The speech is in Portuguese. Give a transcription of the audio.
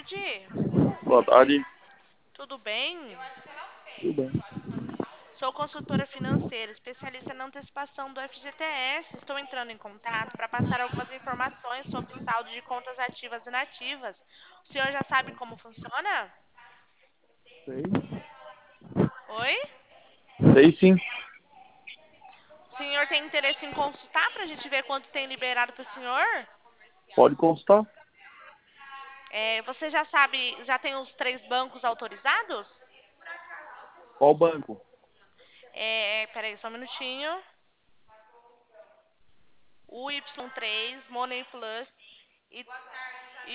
tarde. Boa tarde. Tudo bem? Tudo bem. Sou consultora financeira, especialista na antecipação do FGTS. Estou entrando em contato para passar algumas informações sobre saldo de contas ativas e inativas. O senhor já sabe como funciona? Sei. Oi? Sei sim. O senhor tem interesse em consultar para a gente ver quanto tem liberado para o senhor? Pode constar. Você já sabe, já tem os 3 bancos autorizados? Qual banco? Peraí, só um minutinho. O Y3, Money Plus.